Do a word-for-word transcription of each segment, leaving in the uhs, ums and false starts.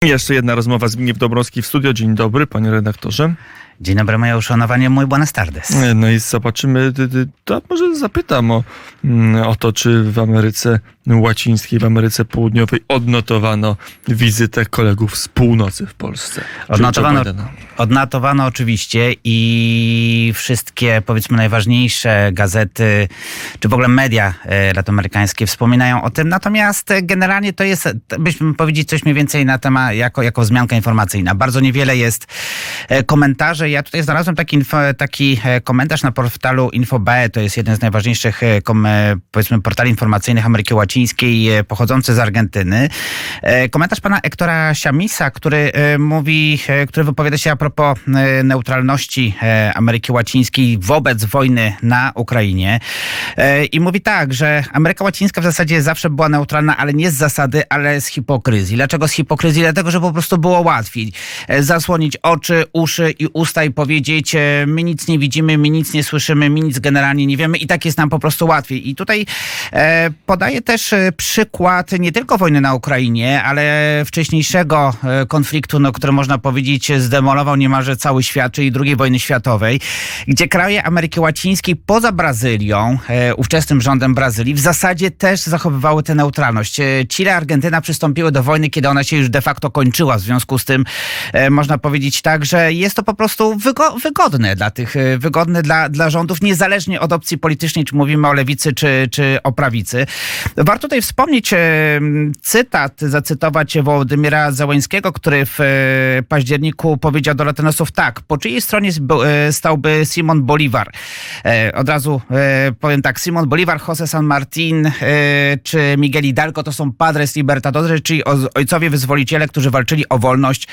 Jeszcze jedna rozmowa. Zbigniew Dobrowski w studio. Dzień dobry, panie redaktorze. Dzień dobry, moje uszanowanie, muy buenas tardes. No i zobaczymy, to może zapytam o, o to, czy w Ameryce Łacińskiej, w Ameryce Południowej odnotowano wizytę kolegów z północy w Polsce. Odnotowano, odnotowano oczywiście i wszystkie, powiedzmy, najważniejsze gazety, czy w ogóle media latynoamerykańskie wspominają o tym, natomiast generalnie to jest, byśmy powiedzieć coś mniej więcej na temat, jako, jako wzmianka informacyjna. Bardzo niewiele jest komentarzy. Ja tutaj znalazłem taki, info, taki komentarz na portalu InfoBe, to jest jeden z najważniejszych, powiedzmy, portali informacyjnych Ameryki Łacińskiej, pochodzący z Argentyny. Komentarz pana Hectora Chamisa, który mówi, który wypowiada się a propos neutralności Ameryki Łacińskiej wobec wojny na Ukrainie. I mówi tak, że Ameryka Łacińska w zasadzie zawsze była neutralna, ale nie z zasady, ale z hipokryzji. Dlaczego z hipokryzji? Dlatego, że po prostu było łatwiej zasłonić oczy, uszy i usta i powiedzieć, my nic nie widzimy, my nic nie słyszymy, my nic generalnie nie wiemy i tak jest nam po prostu łatwiej. I tutaj e, podaję też przykład nie tylko wojny na Ukrainie, ale wcześniejszego konfliktu, no, który można powiedzieć zdemolował niemalże cały świat, czyli drugiej wojny światowej, gdzie kraje Ameryki Łacińskiej poza Brazylią, e, ówczesnym rządem Brazylii, w zasadzie też zachowywały tę neutralność. Chile, Argentyna przystąpiły do wojny, kiedy ona się już de facto kończyła. W związku z tym e, można powiedzieć tak, że jest to po prostu wygo- wygodne dla tych, wygodne dla, dla rządów, niezależnie od opcji politycznej, czy mówimy o lewicy, czy, czy o prawicy. Warto tutaj wspomnieć cytat, zacytować Wołodymyra Zełenskiego, który w październiku powiedział do latynosów tak: po czyjej stronie stałby Simón Bolívar? Od razu powiem tak, Simón Bolívar, José San Martín czy Miguel Hidalgo to są padres libertadores, czyli ojcowie wyzwoliciele, którzy walczyli o wolność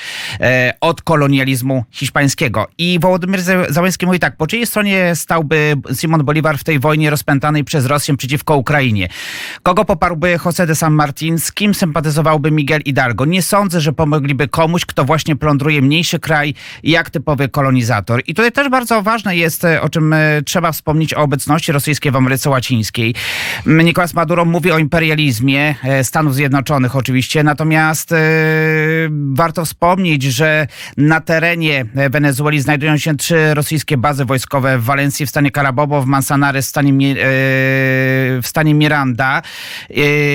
od kolonializmu hiszpańskiego. I Wołodymyr Zełenski mówi tak: po czyjej stronie stałby Simón Bolívar w tej wojnie rozpętanej przez Rosję przeciwko Ukrainie? Kogo poparłby José de San Martín? Z kim sympatyzowałby Miguel Hidalgo? Nie sądzę, że pomogliby komuś, kto właśnie plądruje mniejszy kraj jak typowy kolonizator. I tutaj też bardzo ważne jest, o czym trzeba wspomnieć, o obecności rosyjskiej w Ameryce Łacińskiej. Nicolás Maduro mówi o imperializmie Stanów Zjednoczonych oczywiście, natomiast e, warto wspomnieć, że na terenie Wenezueli znajdują się trzy rosyjskie bazy wojskowe w Walencji, w stanie Carabobo, w Manzanares, w stanie, e, w stanie Miranda e,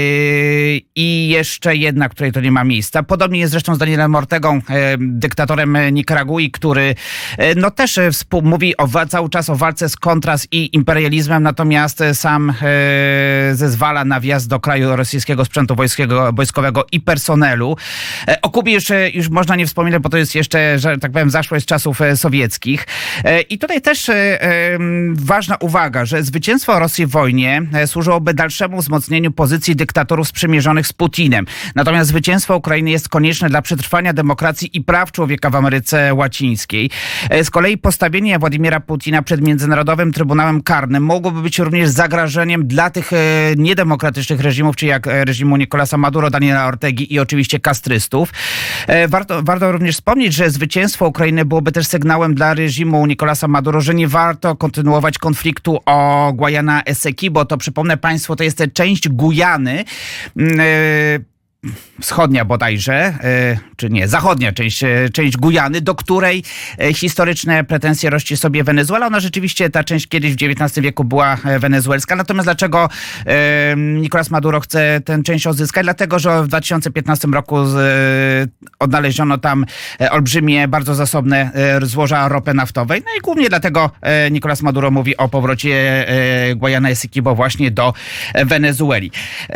i jeszcze jedna, której to nie ma miejsca. Podobnie jest zresztą z Danielem Ortegą, e, dyktatorem Nikaragui, który e, no też współ, mówi o, cały czas o walce z kontras i imperializmem, natomiast sam e, zezwala na wjazd do kraju rosyjskiego sprzętu wojskiego, wojskowego i personelu. E, o Kubie już, już można nie wspominać, bo to jest jeszcze, że tak powiem, zaszłe z czasów sowieckich. I tutaj też ważna uwaga, że zwycięstwo Rosji w wojnie służyłoby dalszemu wzmocnieniu pozycji dyktatorów sprzymierzonych z Putinem. Natomiast zwycięstwo Ukrainy jest konieczne dla przetrwania demokracji i praw człowieka w Ameryce Łacińskiej. Z kolei postawienie Władimira Putina przed Międzynarodowym Trybunałem Karnym mogłoby być również zagrożeniem dla tych niedemokratycznych reżimów, czyli jak reżimu Nicolasa Maduro, Daniela Ortegi i oczywiście kastrystów. Warto, warto również wspomnieć, że zwycięstwo Ukrainy byłoby też sygnałem dla reżimu Nicolasa Maduro, że nie warto kontynuować konfliktu o Guayana Esequibo. To, przypomnę państwu, to jest część Gujany, yy, wschodnia bodajże, czy nie, zachodnia część, część Gujany, do której historyczne pretensje rości sobie Wenezuela. Ona rzeczywiście, ta część kiedyś w dziewiętnastym wieku była wenezuelska. Natomiast dlaczego Nicolás Maduro chce tę część odzyskać? Dlatego, że w dwa tysiące piętnastym roku odnaleziono tam olbrzymie, bardzo zasobne złoża ropy naftowej. No i głównie dlatego Nicolás Maduro mówi o powrocie Guayana Esequibo właśnie do Wenezueli.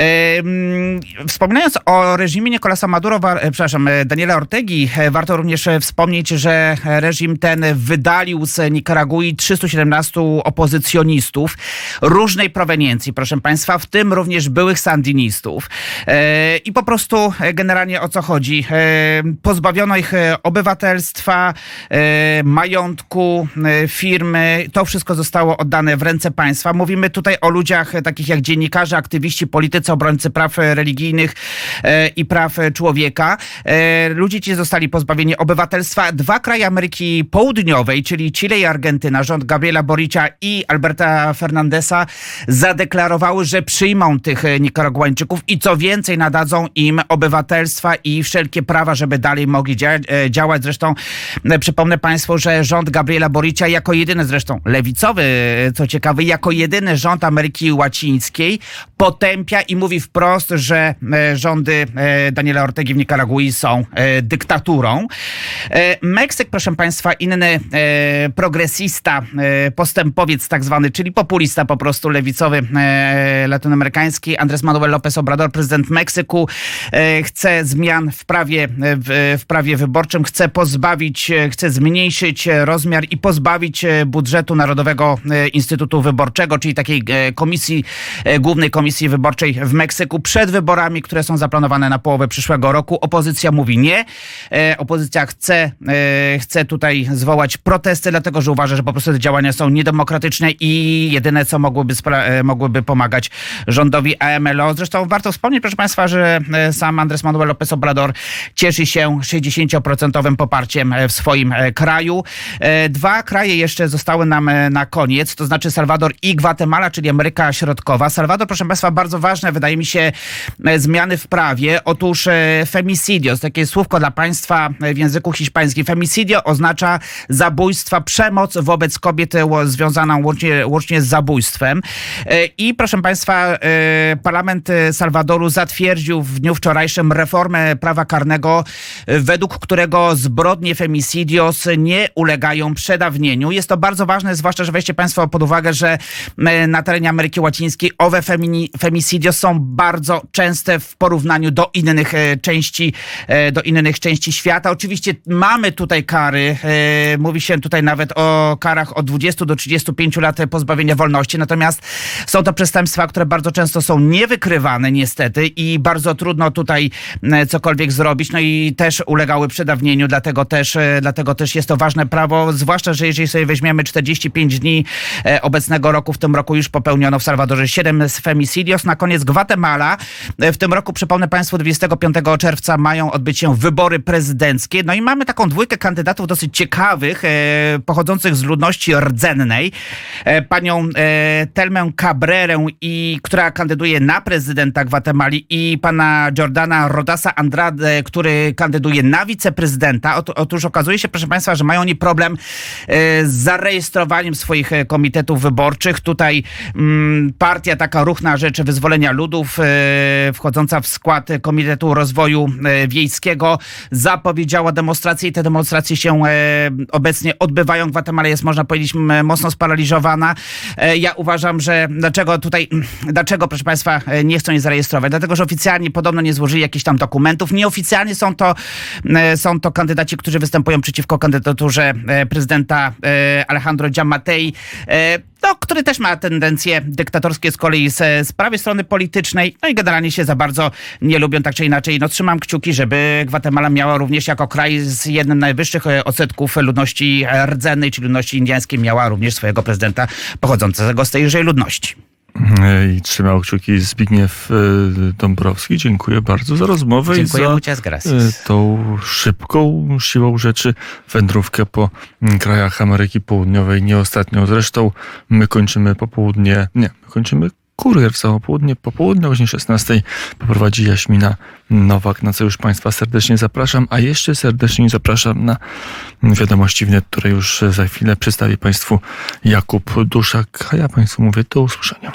Wspominając o O reżimie Nicolasa Maduro, wa, przepraszam, Daniela Ortegi, warto również wspomnieć, że reżim ten wydalił z Nikaragui trzystu siedemnastu opozycjonistów różnej proweniencji, proszę państwa, w tym również byłych sandynistów. E, I po prostu generalnie o co chodzi? E, pozbawiono ich obywatelstwa, e, majątku, e, firmy. To wszystko zostało oddane w ręce państwa. Mówimy tutaj o ludziach takich jak dziennikarze, aktywiści, politycy, obrońcy praw religijnych, i praw człowieka. Ludzie ci zostali pozbawieni obywatelstwa. Dwa kraje Ameryki Południowej, czyli Chile i Argentyna, rząd Gabriela Boricia i Alberta Fernandesa zadeklarowały, że przyjmą tych Nikaraguańczyków i co więcej nadadzą im obywatelstwa i wszelkie prawa, żeby dalej mogli dzia- działać. Zresztą przypomnę Państwu, że rząd Gabriela Boricia jako jedyny, zresztą lewicowy, co ciekawe, jako jedyny rząd Ameryki Łacińskiej potępia i mówi wprost, że rządy Daniela Ortegi w Nikaragui są dyktaturą. Meksyk, proszę Państwa, inny progresista, postępowiec tak zwany, czyli populista po prostu lewicowy, latynoamerykański, Andrés Manuel López Obrador, prezydent Meksyku, chce zmian w prawie, w, w prawie wyborczym, chce pozbawić, chce zmniejszyć rozmiar i pozbawić budżetu Narodowego Instytutu Wyborczego, czyli takiej komisji, głównej komisji wyborczej w Meksyku przed wyborami, które są zaplanowane na połowę przyszłego roku. Opozycja mówi nie. Opozycja chce, chce tutaj zwołać protesty, dlatego że uważa, że po prostu te działania są niedemokratyczne i jedyne, co mogłyby, spra- mogłyby pomagać rządowi A M L O. Zresztą warto wspomnieć, proszę Państwa, że sam Andrés Manuel López Obrador cieszy się sześćdziesiąt procent poparciem w swoim kraju. Dwa kraje jeszcze zostały nam na koniec, to znaczy Salwador i Gwatemala, czyli Ameryka Środkowa. Salwador, proszę Państwa, bardzo ważne, wydaje mi się, zmiany w prawie. Otóż femicidio, takie słówko dla Państwa w języku hiszpańskim. Femicidio oznacza zabójstwa, przemoc wobec kobiet związaną łącznie, łącznie z zabójstwem. I proszę Państwa, parlament Salwadoru zatwierdził w dniu wczorajszym reformę prawa karnego, według którego zbrodnie femicidios nie ulegają przedawnieniu. Jest to bardzo ważne, zwłaszcza, że weźcie Państwo pod uwagę, że na terenie Ameryki Łacińskiej owe femini, femicidios są bardzo częste w porównaniu do innych części, do innych części świata. Oczywiście mamy tutaj kary, mówi się tutaj nawet o karach od dwudziestu do trzydziestu pięciu lat pozbawienia wolności, natomiast są to przestępstwa, które bardzo często są niewykrywane niestety i bardzo trudno tutaj cokolwiek zrobić, no i też ulegały przedawnieniu, dlatego też, dlatego też jest to ważne prawo, zwłaszcza, że jeżeli sobie weźmiemy czterdzieści pięć dni obecnego roku, w tym roku już popełniono w Salwadorze siedem femicidios. Na koniec Gwatemala. W tym roku, przypomnę Państwu, dwudziestego piątego czerwca mają odbyć się wybory prezydenckie. No i mamy taką dwójkę kandydatów dosyć ciekawych, pochodzących z ludności rdzennej. Panią Telmę Cabrerę, i, która kandyduje na prezydenta Gwatemali, i pana Jordana Rodasa Andrade, który kandyduje na wiceprezydenta. Otóż okazuje się, proszę Państwa, że mają oni problem z zarejestrowaniem swoich komitetów wyborczych. Tutaj mm, partia taka Ruch na Rzecz Wyzwolenia Ludów, e, wchodząca w skład Komitetu Rozwoju e, Wiejskiego, zapowiedziała demonstracje i te demonstracje się e, obecnie odbywają. Gwatemala jest, można powiedzieć, m, mocno sparaliżowana. E, ja uważam, że dlaczego tutaj, dlaczego, proszę Państwa, nie chcą je zarejestrować? Dlatego, że oficjalnie podobno nie złożyli jakichś tam dokumentów. Nieoficjalnie są to, e, są to kandydaci, którzy występują przeciwko kandydaturze e, prezydenta e, Alejandro Giammattei, e, no, który też ma tendencje dyktatorskie z kolei z, z prawej strony politycznej, no i generalnie się za bardzo nie lubią, tak czy inaczej. No, trzymam kciuki, żeby Gwatemala miała również jako kraj z jednym z najwyższych odsetków ludności rdzennej, czy ludności indyjskiej, miała również swojego prezydenta pochodzącego z tejże ludności. I trzymał kciuki Zbigniew Dąbrowski. Dziękuję bardzo za rozmowę. Dziękuję, i za muchas gracias. Tą szybką siłą rzeczy wędrówkę po krajach Ameryki Południowej. Nie ostatnią zresztą. My kończymy popołudnie, nie, my kończymy kurier w samo południe. Po południu o godzinie szesnastej poprowadzi Jaśmina Nowak, na co już Państwa serdecznie zapraszam, a jeszcze serdecznie zapraszam na Wiadomości Wnet, które już za chwilę przedstawi Państwu Jakub Duszak, a ja Państwu mówię do usłyszenia.